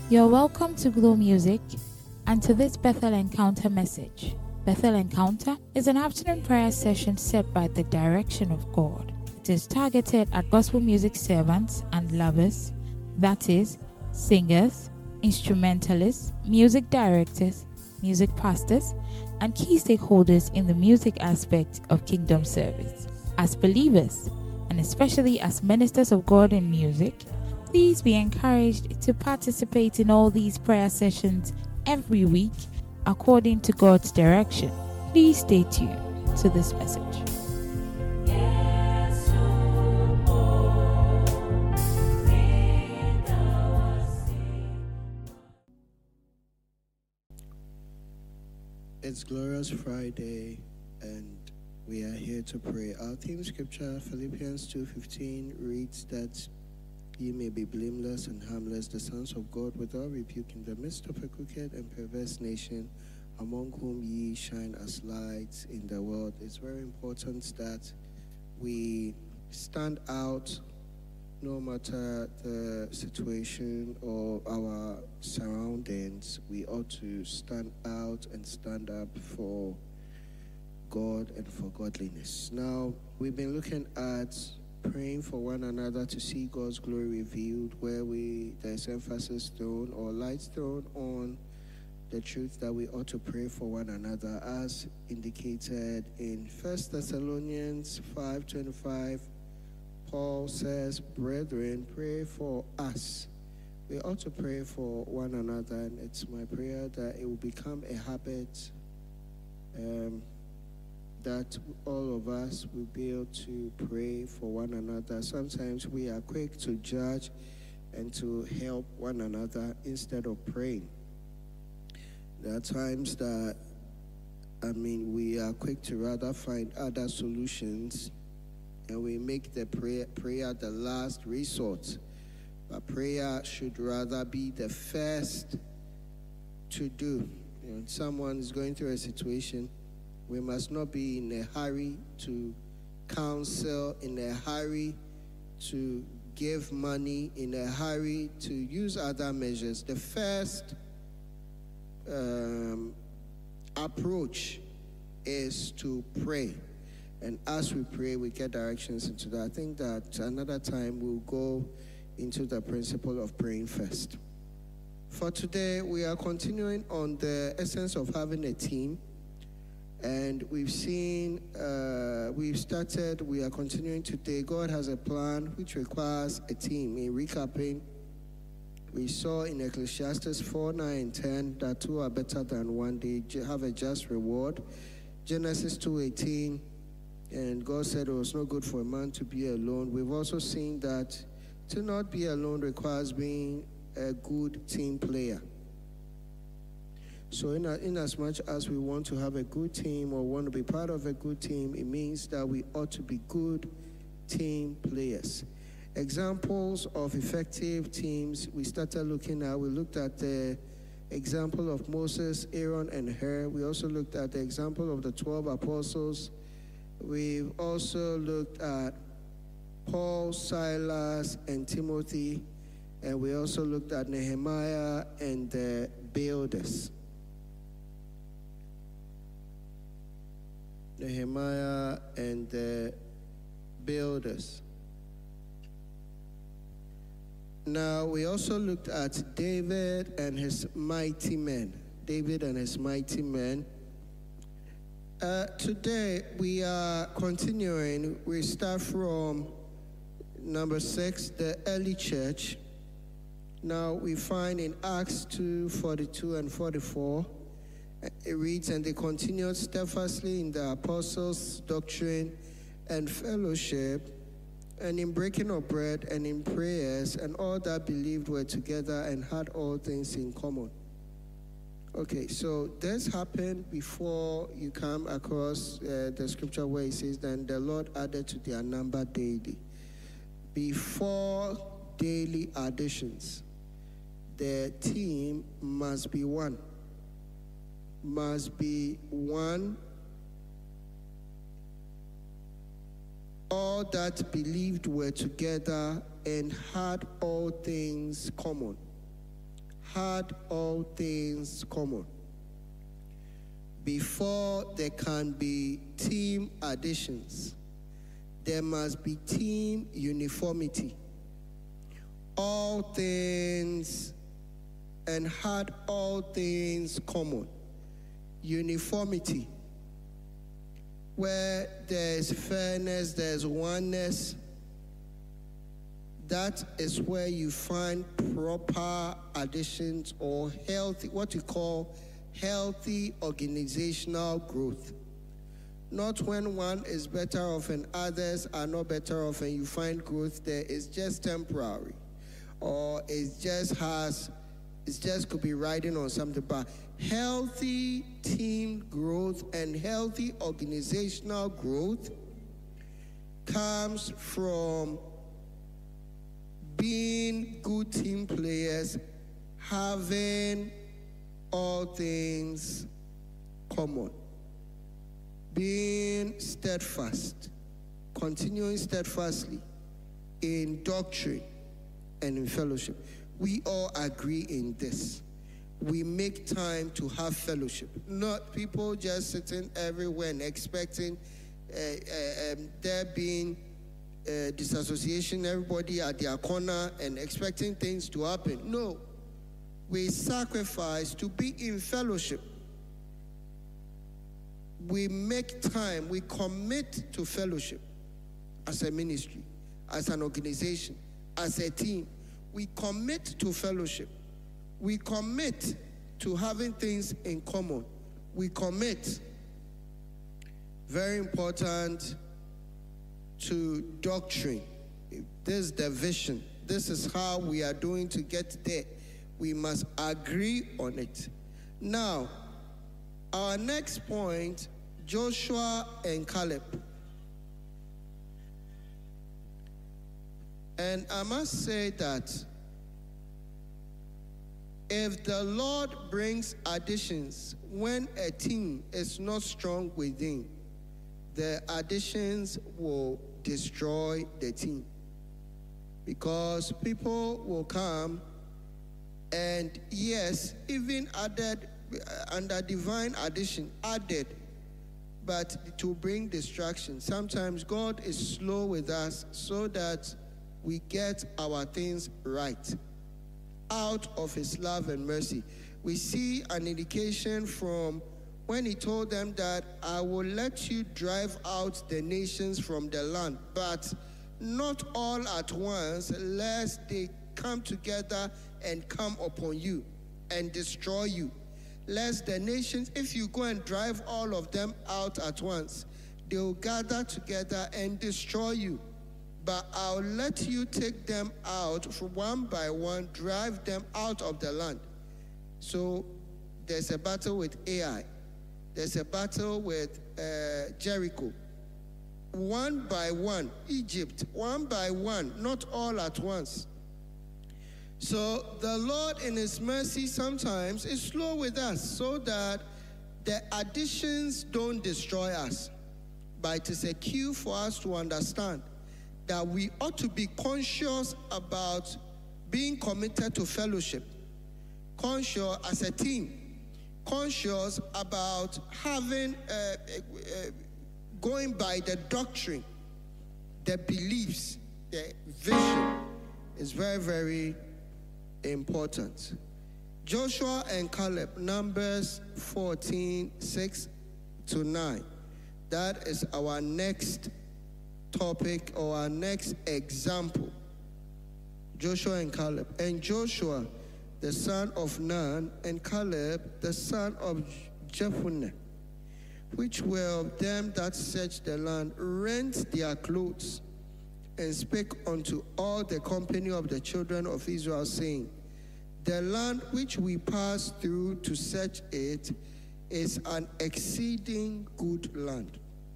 You're welcome to Glow Music and to this Bethel Encounter message. Bethel Encounter is an afternoon prayer session set by the direction of God. It is targeted at gospel music servants and lovers, that is, singers, instrumentalists, music directors, music pastors, and key stakeholders in the music aspect of kingdom service. As believers, and especially as ministers of God in music, please be encouraged to participate in all these prayer sessions every week according to God's direction. Please stay tuned to this message. It's Glorious Friday and we are here to pray. Our theme scripture, Philippians 2:15, reads that ye may be blameless and harmless, the sons of God, without rebuke in the midst of a crooked and perverse nation, among whom ye shine as lights in the world. It's very important that we stand out no matter the situation or our surroundings. We ought to stand out and stand up for God and for godliness. Now, we've been looking at praying for one another to see God's glory revealed, where there's emphasis thrown or light thrown on the truth that we ought to pray for one another, as indicated in 1 Thessalonians 5:25. Paul says, brethren, pray for us. We ought to pray for one another, and it's my prayer that it will become a habit that all of us will be able to pray for one another. Sometimes we are quick to judge and to help one another instead of praying. There are times that, we are quick to rather find other solutions, and we make the prayer the last resort. But prayer should rather be the first to do. Someone is going through a situation, we must not be in a hurry to counsel, in a hurry to give money, in a hurry to use other measures. The first approach is to pray. And as we pray, we get directions into that. I think that another time we'll go into the principle of praying first. For today, we are continuing on the essence of having a team. And we are continuing today. God has a plan which requires a team. In recapping, we saw in Ecclesiastes 4:9-10 that two are better than one. They have a just reward. Genesis 2:18, and God said it was not good for a man to be alone. We've also seen that to not be alone requires being a good team player. So in as much as we want to have a good team or want to be part of a good team, it means that we ought to be good team players. Examples of effective teams we started looking at. We looked at the example of Moses, Aaron, and Hur. We also looked at the example of the 12 apostles. We've also looked at Paul, Silas, and Timothy. And we also looked at Nehemiah and the builders. Nehemiah and the builders. Now, we also looked at David and his mighty men. Today, we are continuing. We start from number 6, the early church. Now, we find in Acts 2:42 and 44, it reads, and they continued steadfastly in the apostles' doctrine and fellowship, and in breaking of bread and in prayers, and all that believed were together and had all things in common. Okay, so this happened before you come across the scripture where it says, then the Lord added to their number daily. Before daily additions, the team must be one. All that believed were together and had all things common. had all things common. Before there can be team additions, there must be team uniformity. All things, and had all things common. Uniformity. Where there's fairness, there's oneness. That is where you find proper additions or healthy, what you call healthy organizational growth. Not when one is better off and others are not better off and you find growth there. It's just temporary. Or it just could be riding on something. But healthy team growth and healthy organizational growth comes from being good team players, having all things common, being steadfast, continuing steadfastly in doctrine and in fellowship. We all agree in this. We make time to have fellowship, not people just sitting everywhere and expecting there being disassociation, everybody at their corner and expecting things to happen. No, we sacrifice to be in fellowship. We make time, we commit to fellowship as a ministry, as an organization, as a team. We commit to fellowship. We commit to having things in common. We commit, very important, to doctrine. This is the vision. This is how we are doing to get there. We must agree on it. Now, our next point, Joshua and Caleb. And I must say that if the Lord brings additions when a team is not strong within, the additions will destroy the team. Because people will come and yes, even added under divine addition, added, but to bring distraction. Sometimes God is slow with us so that we get our things right out of his love and mercy. We see an indication from when he told them that I will let you drive out the nations from the land, but not all at once, lest they come together and come upon you and destroy you. Lest the nations, if you go and drive all of them out at once, they will gather together and destroy you. But I'll let you take them out one by one, drive them out of the land. So there's a battle with Ai. There's a battle with Jericho. One by one, Egypt, one by one, not all at once. So the Lord in his mercy sometimes is slow with us so that the additions don't destroy us. But it is a cue for us to understand that we ought to be conscious about being committed to fellowship, conscious as a team, conscious about having, going by the doctrine, the beliefs, the vision is very, very important. Joshua and Caleb, Numbers 14, 6 to 9. That is our next topic or our next example. Joshua and Caleb. And Joshua, the son of Nun, and Caleb, the son of Jephunneh, which were of them that searched the land, rent their clothes and spake unto all the company of the children of Israel, saying, the land which we pass through to search it is an exceeding good land.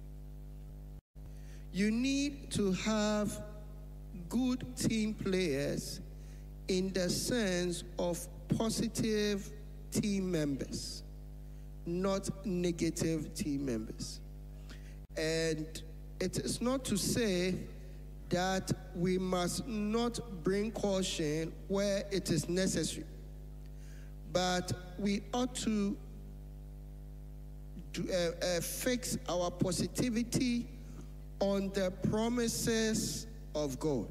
You need to have good team players in the sense of positive team members, not negative team members. And it is not to say that we must not bring caution where it is necessary. but we ought to fix our positivity on the promises of God.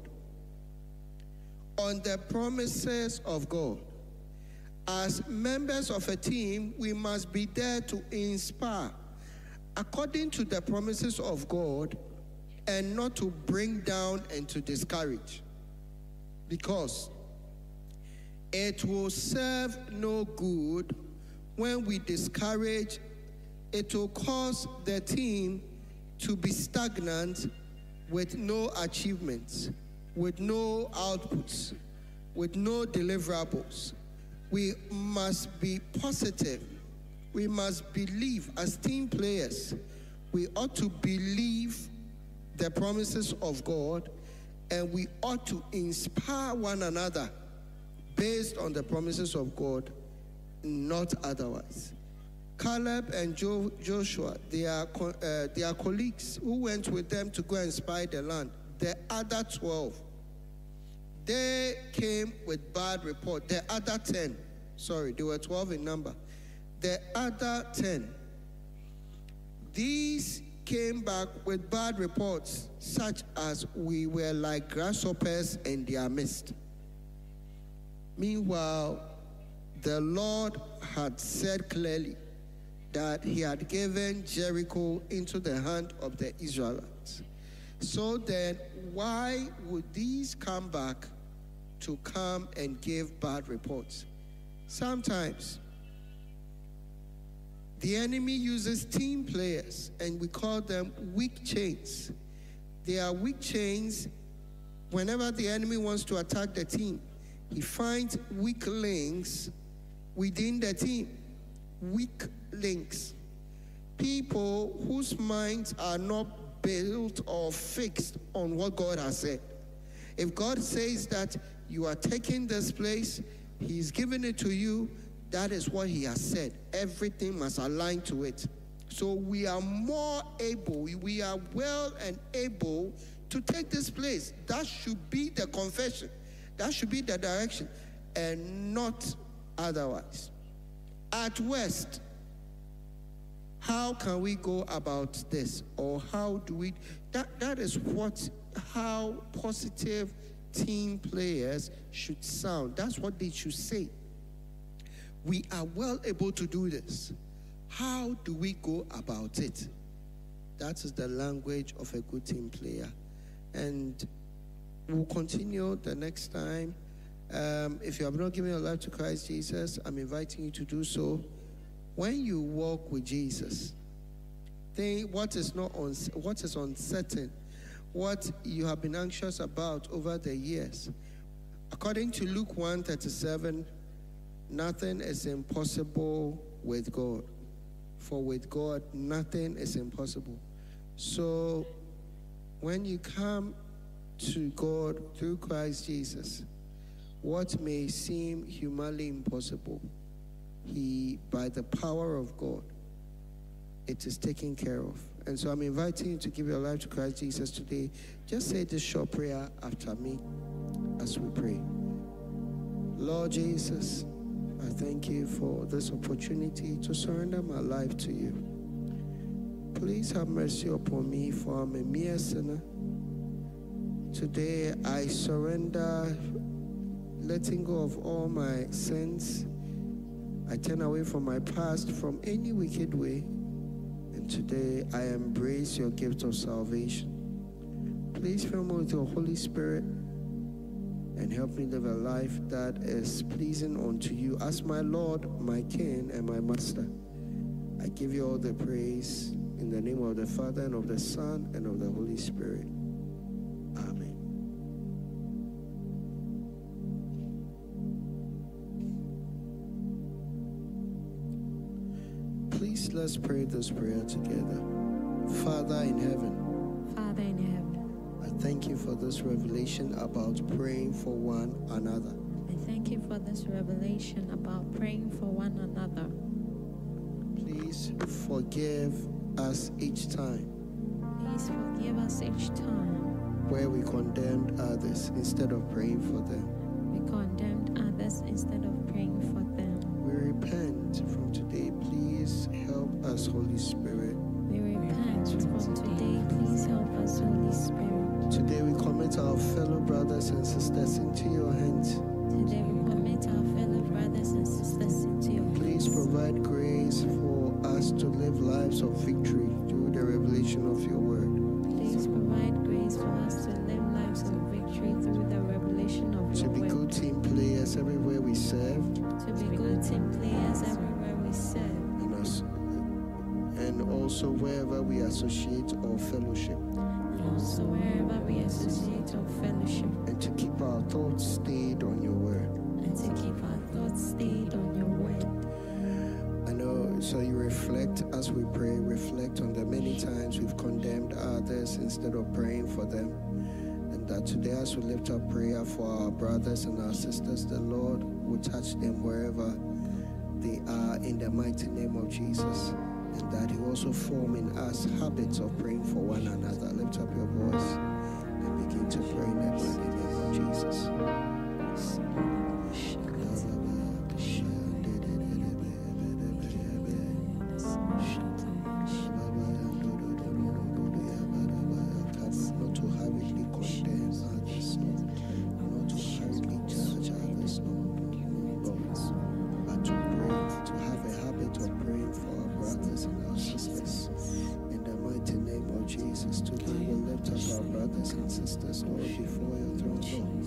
On the promises of God. As members of a team, we must be there to inspire according to the promises of God and not to bring down and to discourage. Because it will serve no good when we discourage. It will cause the team to be stagnant with no achievements, with no outputs, with no deliverables. We must be positive. We must believe as team players. We ought to believe the promises of God, and we ought to inspire one another based on the promises of God, not otherwise. Caleb and Joshua, they are colleagues who went with them to go and spy the land. The other 12, they came with bad report. The other 10, they were 12 in number. The other 10, these came back with bad reports, such as we were like grasshoppers in their midst. Meanwhile, the Lord had said clearly that he had given Jericho into the hand of the Israelites. So then, why would these come back to come and give bad reports? Sometimes, the enemy uses team players, and we call them weak chains. They are weak chains. Whenever the enemy wants to attack the team, he finds weak links within the team. Weak links. People whose minds are not built or fixed on what God has said. If God says that you are taking this place, he's given it to you, that is what he has said. Everything must align to it. So we are more able, we are well and able to take this place. That should be the confession. That should be the direction, and not otherwise. At West, how can we go about this? Or how do we, that is how positive team players should sound. That's what they should say. We are well able to do this. How do we go about it? That is the language of a good team player. And we'll continue the next time. If you have not given your life to Christ Jesus, I'm inviting you to do so. When you walk with Jesus, think what is uncertain, what you have been anxious about over the years. According to Luke 1:37, nothing is impossible with God. For with God, nothing is impossible. So when you come to God through Christ Jesus, what may seem humanly impossible, by the power of God, it is taken care of. And so I'm inviting you to give your life to Christ Jesus today. Just say this short prayer after me as we pray. Lord Jesus, I thank you for this opportunity to surrender my life to you. Please have mercy upon me, for I'm a mere sinner. Today I surrender, letting go of all my sins. I turn away from my past, from any wicked way. And today I embrace your gift of salvation. Please fill me with your Holy Spirit and help me live a life that is pleasing unto you as my Lord, my King, and my Master. I give you all the praise in the name of the Father, and of the Son, and of the Holy Spirit. Amen. Please, let's pray this prayer together. Father in heaven, I thank you for this revelation about praying for one another. I thank you for this revelation about praying for one another. Please forgive us each time. Please forgive us each time where we condemned others instead of praying for them. we condemned others instead of praying for them. We repent from today. Please help us, Holy Spirit. We repent from today. Please help us, Holy Spirit. Today we commit our fellow brothers and sisters into your hands. Today we commit our fellow brothers and sisters into your hands. Please provide grace for us to live lives of victory through the revelation of your word. Please provide grace for us to live lives of victory through the revelation of To your be word. good team players everywhere we serve, To be good team players everywhere we serve. and also wherever we associate or fellowship, And also wherever we associate or fellowship. and to keep our thoughts stayed on your word. And to keep our thoughts stayed on your word. I know, so you reflect as we pray, reflect on the many times we've condemned others instead of praying for them. And that today, as we lift up prayer for our brothers and our sisters, the Lord will touch them wherever they are in the mighty name of Jesus. And that He also form in us habits of praying for one another. Lift up your voice and begin to pray in the mighty name of Jesus. Not to hurriedly condemn others, not to hurriedly judge others, but to pray, to have a habit of praying for our brothers and our sisters. In the mighty name of Jesus, today we lift up our brothers and sisters, Lord, before your throne,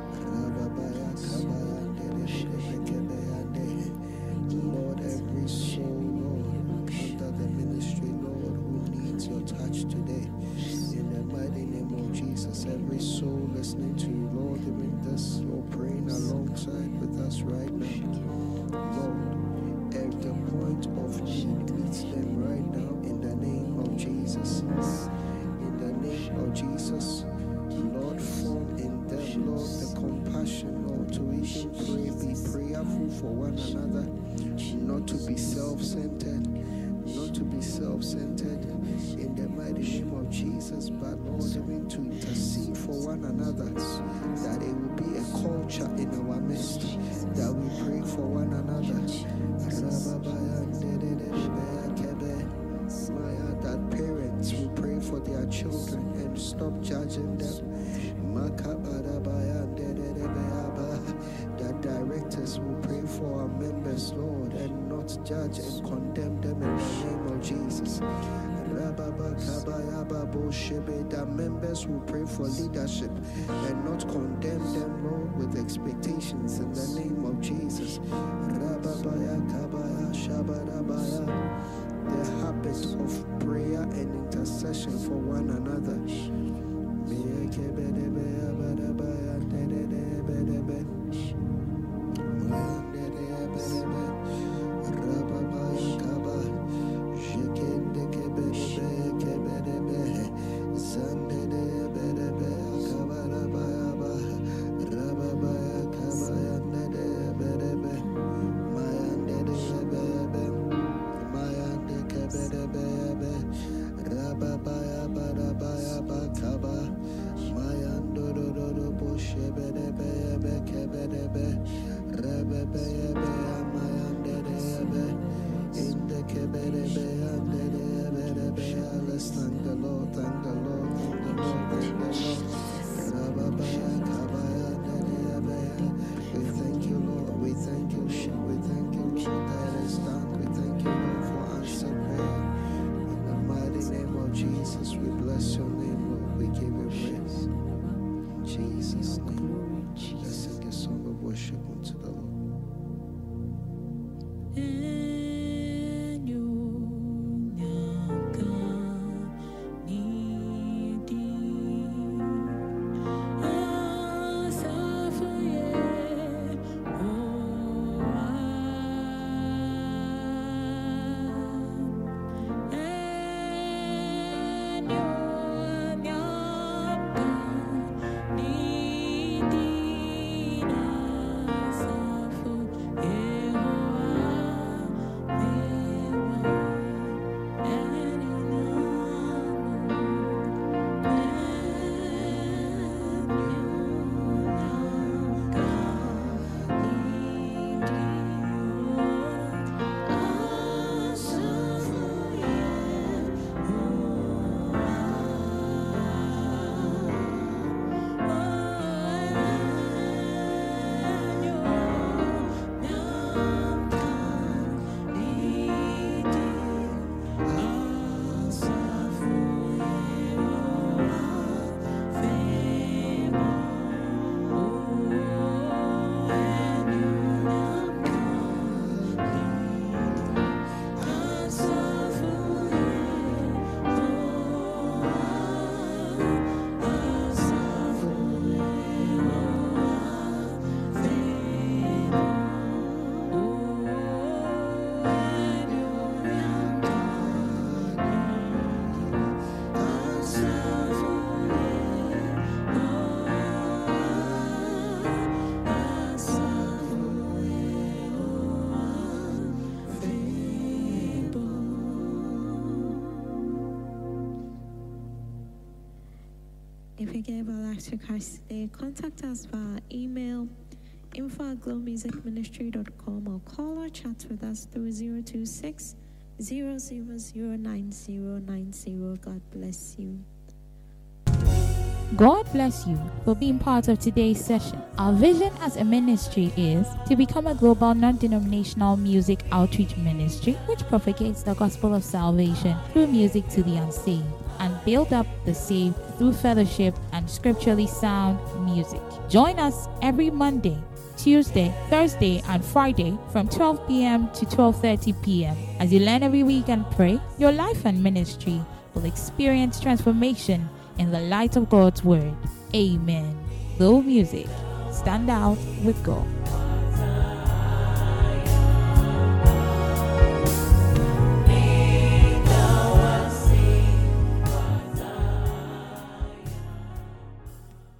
Lord, every soul, Lord, under the ministry, Lord, who needs your touch today. In the mighty name of Jesus, every soul listening to you, Lord, even this, Lord, praying alongside with us right now. Lord, at the point of need meets them right now in the name of Jesus. In the name of Jesus, Lord, form in them, Lord, the compassion, Lord, to even pray, be prayerful for one another, not to be self-centered, not to be self-centered in the mighty name of Jesus, but Lord, even to intercede for one another, that it will be a culture in our midst, that we pray for one another. That parents will pray for their children and stop judging them. That directors will pray for our members, Lord, and not judge and condemn them in the name of Jesus. That members will pray for leadership and not condemn them, Lord, with expectations in the name of Jesus. The habit of prayer and intercession for one another. Rababaya, you gave our life to Christ today, contact us via email info@glowmusicministry.com or call or chat with us through 026 0009090. God bless you. God bless you for being part of today's session. Our vision as a ministry is to become a global non-denominational music outreach ministry which propagates the gospel of salvation through music to the unsaved and build up the saved through fellowship and scripturally sound music. Join us every Monday, Tuesday, Thursday, and Friday from 12 p.m. to 12:30 p.m. As you learn every week and pray, your life and ministry will experience transformation in the light of God's word. Amen. Glow Music. Stand out with God.